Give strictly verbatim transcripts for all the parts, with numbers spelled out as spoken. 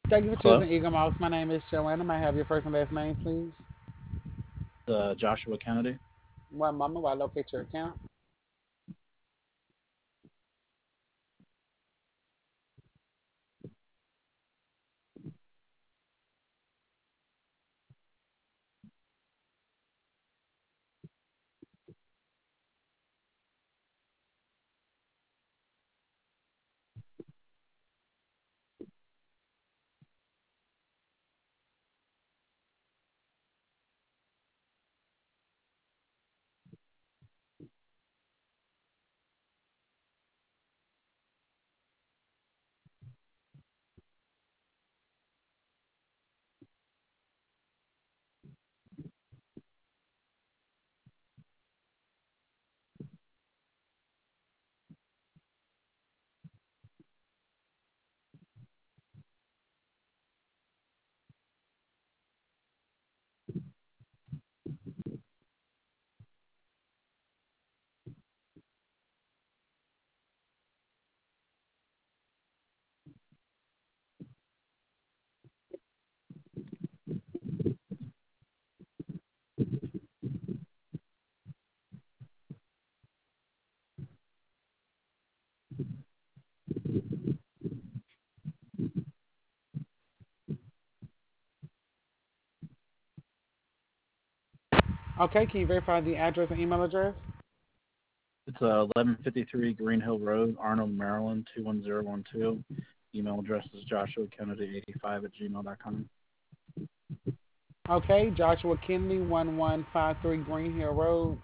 Thank you for Hello, choosing Eagle Mouse. My name is Joanna. May I have your first and last name, please? uh, Joshua Kennedy. One moment while I locate your account. Okay, can you verify the address and email address? It's uh, eleven fifty-three Green Hill Road, Arnold, Maryland two one zero one two. Email address is Joshua Kennedy eighty-five at gmail dot com. Okay, Joshua Kennedy, one one five three Green Hill Road.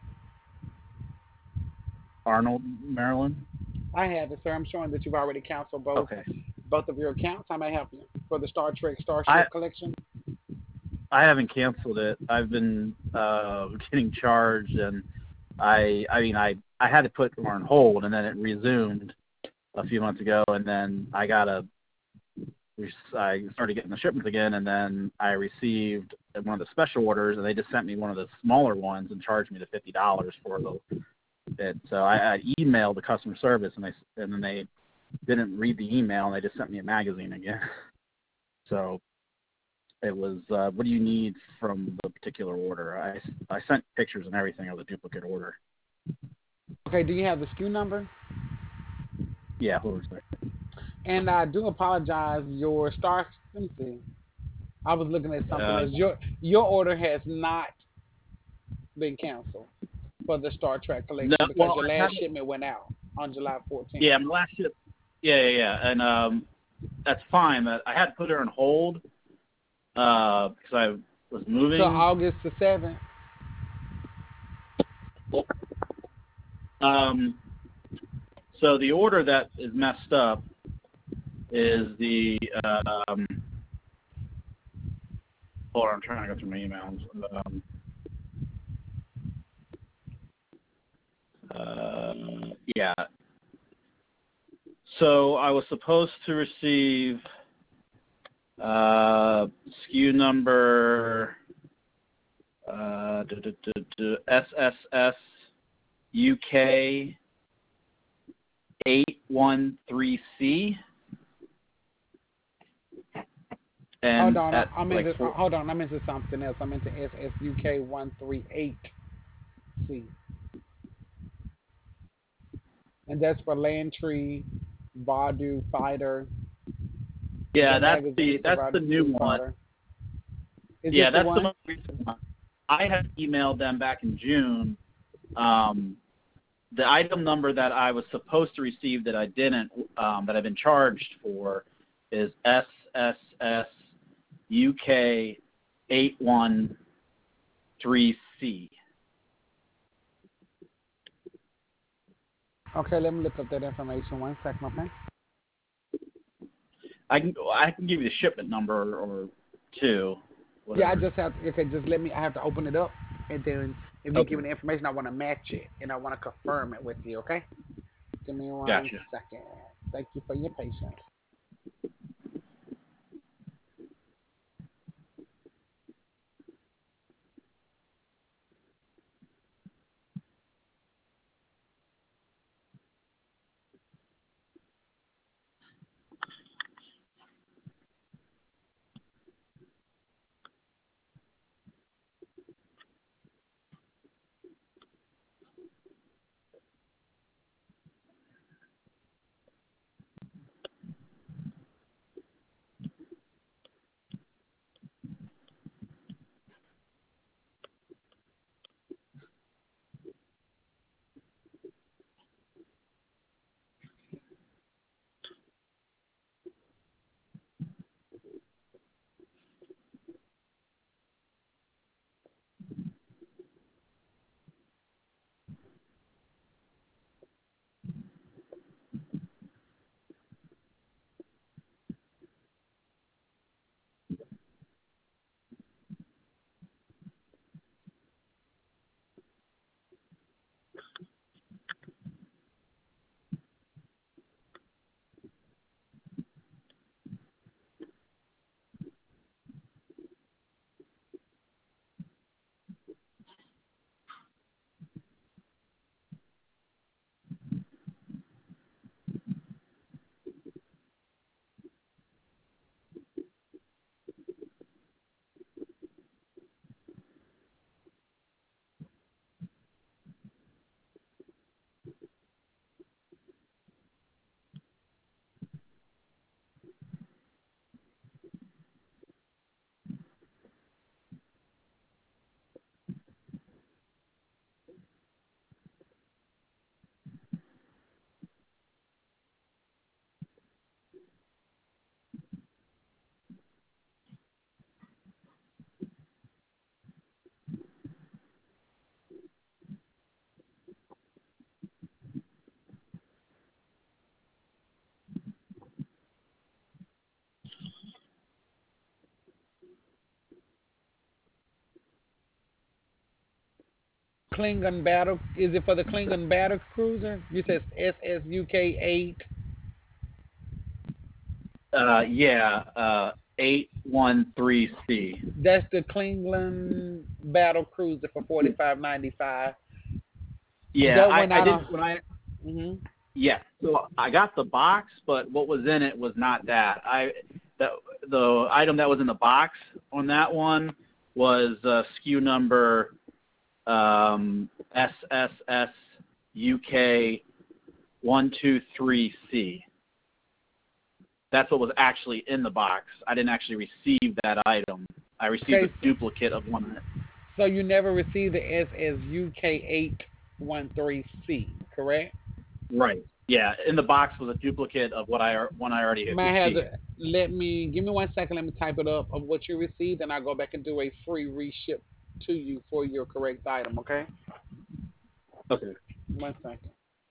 Arnold, Maryland. I have it, sir. I'm showing that you've already canceled both Okay. both of your accounts. I may help you for the Star Trek I Starship collection. I haven't canceled it. I've been uh, getting charged, and I I mean I I had to put it on hold, and then it resumed a few months ago, and then I got a I started getting the shipments again, and then I received one of the special orders, and they just sent me one of the smaller ones and charged me the fifty dollars for the it. So I, I emailed the customer service, and they and then they didn't read the email, and they just sent me a magazine again. So it was, uh, what do you need from the particular order? I, I sent pictures and everything of the duplicate order. Okay, do you have the S K U number? Yeah, hold on a second. And I do apologize. Your Star, let me see. I was looking at something Uh, else. Your your order has not been canceled for the Star Trek no, collection because well, your I had last it. shipment went out on July fourteenth. Yeah, my last ship. Yeah, yeah, yeah, and um, that's fine. I had to put her on hold uh, because I was To moving. August the seventh. Um, so the order that is messed up is the um, hold on, I'm trying to go through my emails. Um, uh, yeah. So I was supposed to receive uh, S K U number uh, duh, duh, duh, duh, S S S U K eight one three C, Hold and on, I- at I'm like into. uh, four, Hold on, I'm into something else. I'm into S S U K one three eight C, and that's for Landtree, Vadu Fighter, the yeah, that's magazine the that's the Survivor new Two one. Parter. Is this Yeah, the that's the one? most recent one. I had emailed them back in June. Um, the item number that I was supposed to receive that I didn't, um, that I've been charged for, is S S S U K eight one three C. Okay, let me look up that information. One second, okay? I can I can give you the shipment number or two, Yeah, I whatever. just have to. Okay, just let me. I have to open it up, and then if you Okay, give me the information, I want to match it, and I want to confirm it with you. Okay? Give me one gotcha. second. Thank you for your patience. Klingon battle. Is it for the Klingon battle cruiser? You said S S U K eight. Uh, yeah, uh, eight one three C. That's the Klingon battle cruiser for forty five ninety five. Yeah, That I, went I out did on. when I Hmm. yeah. So I got the box, but what was in it was not that. I the the item that was in the box on that one was uh, S K U number um, S S S U K one two three C. That's what was actually in the box. I didn't actually receive that item. I received Okay, a so, duplicate of one. so you never received the S S U K eight one three C, correct? Right. Yeah, in the box was a duplicate of what I one I already had May I have received. the, let me, give me one second, let me type it up of what you received, and I'll go back and do a free reship to you for your correct item, okay? Okay. One second.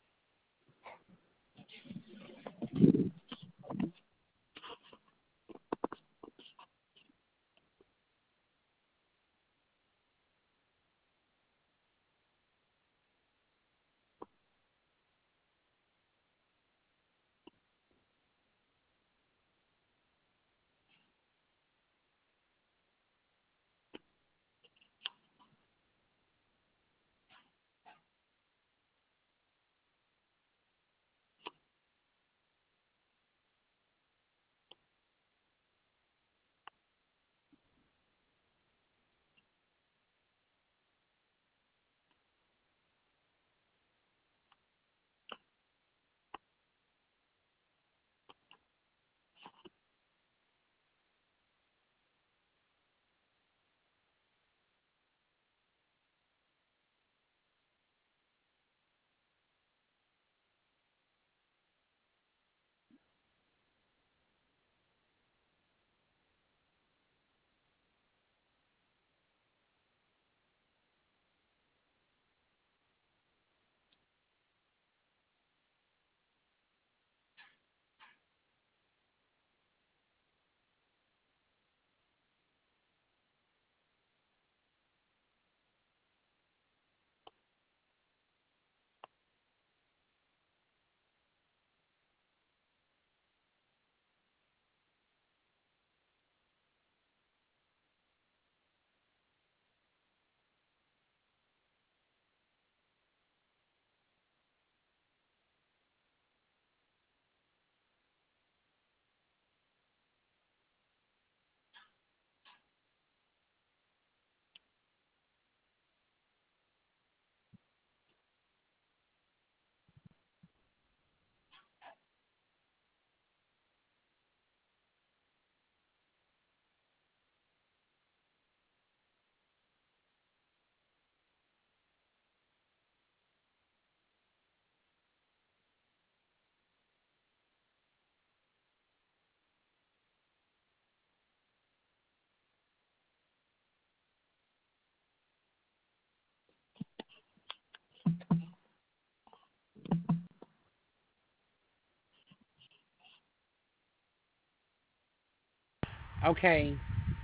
Okay,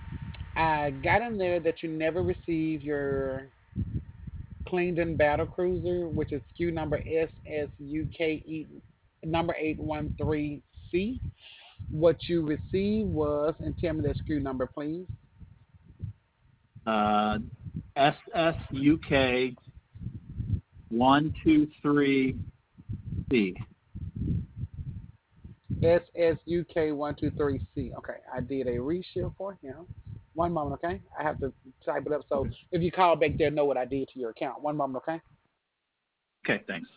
I got in there that you never received your Klingon battle cruiser, which is S K U number S S U K number eight one three C. What you received was, and tell me that S K U number, please. Uh, S S U K one two three C. S S U K one two three C. Okay, I did a reshift for him. One moment, okay? I have to type it up so Okay. if you call back there, know what I did to your account. One moment, okay? Okay. Thanks.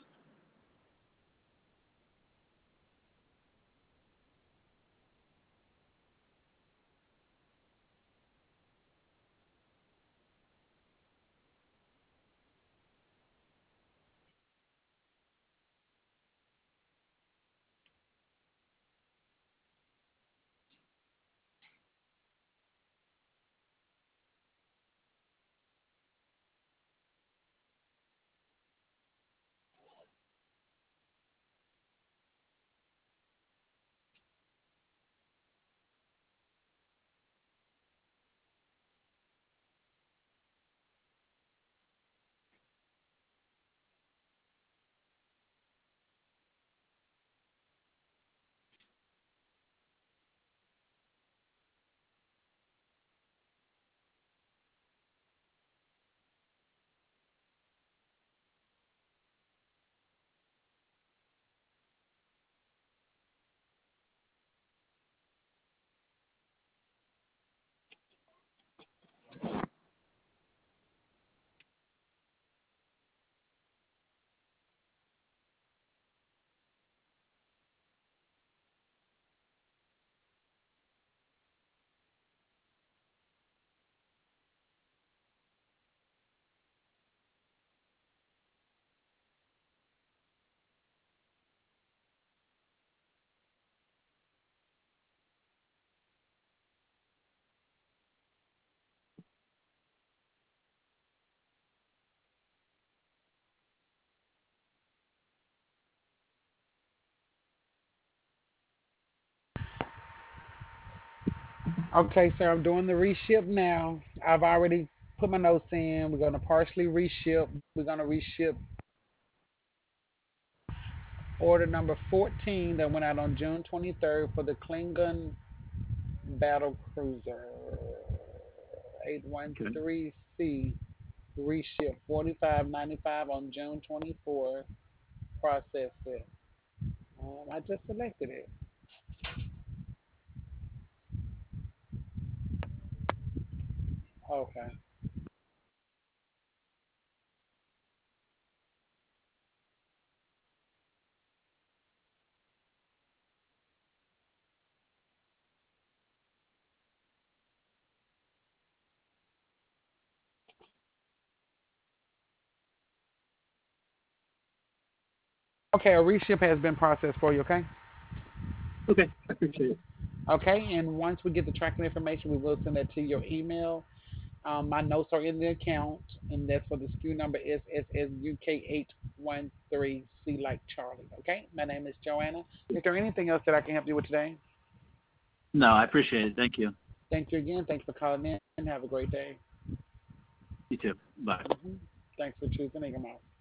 Okay, sir, I'm doing the reship now. I've already put my notes in. We're going to partially reship. We're going to reship order number fourteen that went out on June twenty-third for the Klingon Battle Cruiser Okay. eight one three C. Reship forty-five ninety-five on June twenty-fourth. Process it. Um, I just selected it. Okay. Okay, a reship has been processed for you, okay? Okay. I appreciate it. Okay, and once we get the tracking information, we will send that to your email. Um, my notes are in the account, and that's for the S K U number S S S U K eight one three C like Charlie. Okay, my name is Joanna. Is there anything else that I can help you with today? No, I appreciate it. Thank you. Thank you again. Thank you for calling in. Have a great day. You too. Bye. hmm Thanks for choosing Eagle Mouse.